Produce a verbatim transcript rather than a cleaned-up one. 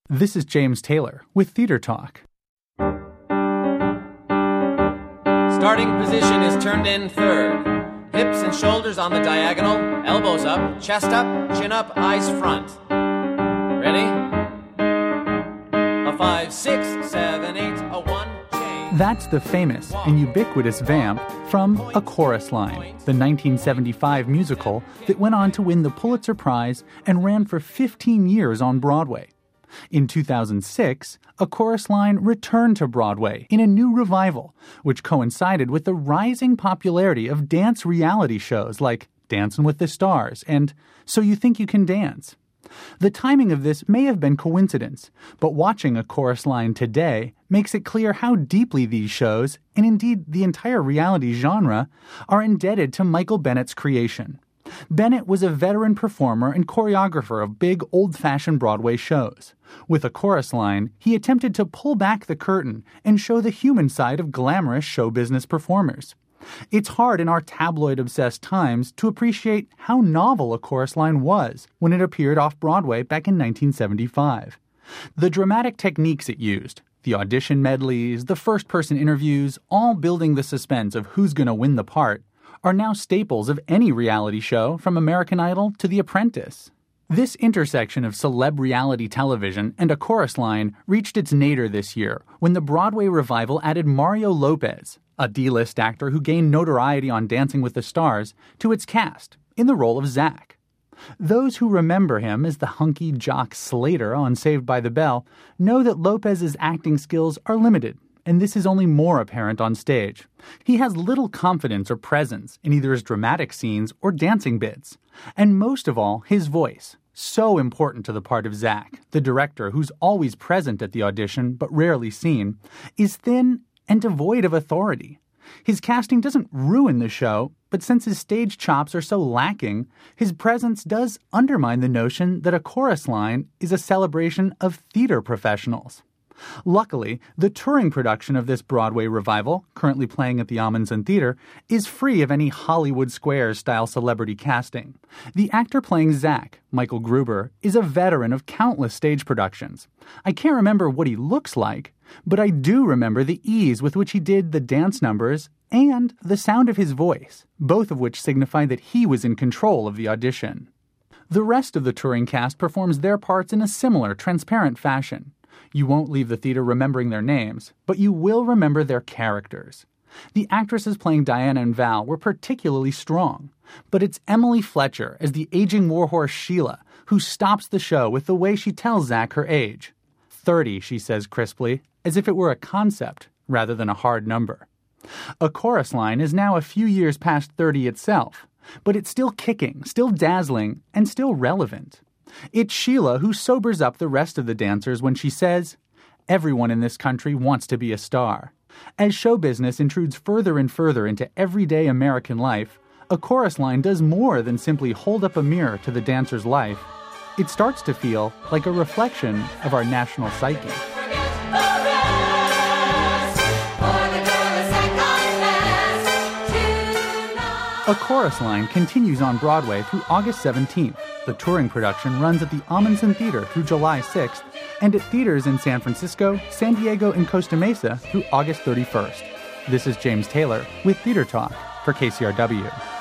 This is James Taylor with Theater Talk. Starting position is turned in third. Hips and shoulders on the diagonal, elbows up, chest up, chin up, eyes front. Ready? A five, six, seven, eight, a one, change. That's the famous and ubiquitous vamp from A Chorus Line, the nineteen seventy-five musical that went on to win the Pulitzer Prize and ran for fifteen years on Broadway. In two thousand six, A Chorus Line returned to Broadway in a new revival, which coincided with the rising popularity of dance reality shows like Dancing with the Stars and So You Think You Can Dance. The timing of this may have been coincidence, but watching A Chorus Line today makes it clear how deeply these shows, and indeed the entire reality genre, are indebted to Michael Bennett's creation. Bennett was a veteran performer and choreographer of big, old-fashioned Broadway shows. With A Chorus Line, he attempted to pull back the curtain and show the human side of glamorous show business performers. It's hard in our tabloid-obsessed times to appreciate how novel A Chorus Line was when it appeared off-Broadway back in nineteen seventy-five. The dramatic techniques it used, the audition medleys, the first-person interviews, all building the suspense of who's going to win the part, are now staples of any reality show from American Idol to The Apprentice. This intersection of celeb reality television and A Chorus Line reached its nadir this year when the Broadway revival added Mario Lopez, a D-list actor who gained notoriety on Dancing with the Stars, to its cast in the role of Zack. Those who remember him as the hunky jock Slater on Saved by the Bell know that Lopez's acting skills are limited, and this is only more apparent on stage. He has little confidence or presence in either his dramatic scenes or dancing bits. And most of all, his voice, so important to the part of Zack, the director who's always present at the audition but rarely seen, is thin and devoid of authority. His casting doesn't ruin the show, but since his stage chops are so lacking, his presence does undermine the notion that A Chorus Line is a celebration of theater professionals. Luckily, the touring production of this Broadway revival, currently playing at the Ahmanson Theater, is free of any Hollywood Squares-style celebrity casting. The actor playing Zack, Michael Gruber, is a veteran of countless stage productions. I can't remember what he looks like, but I do remember the ease with which he did the dance numbers and the sound of his voice, both of which signify that he was in control of the audition. The rest of the touring cast performs their parts in a similar, transparent fashion. You won't leave the theater remembering their names, but you will remember their characters. The actresses playing Diana and Val were particularly strong, but it's Emily Fletcher as the aging warhorse Sheila who stops the show with the way she tells Zack her age. Thirty, she says crisply, as if it were a concept rather than a hard number. A Chorus Line is now a few years past thirty itself, but it's still kicking, still dazzling, and still relevant. It's Sheila who sobers up the rest of the dancers when she says, "Everyone in this country wants to be a star." As show business intrudes further and further into everyday American life, A Chorus Line does more than simply hold up a mirror to the dancer's life. It starts to feel like a reflection of our national psyche. A Chorus Line continues on Broadway through August seventeenth. The touring production runs at the Ahmanson Theater through July sixth, and at theaters in San Francisco, San Diego, and Costa Mesa through August thirty-first. This is James Taylor with Theater Talk for K C R W.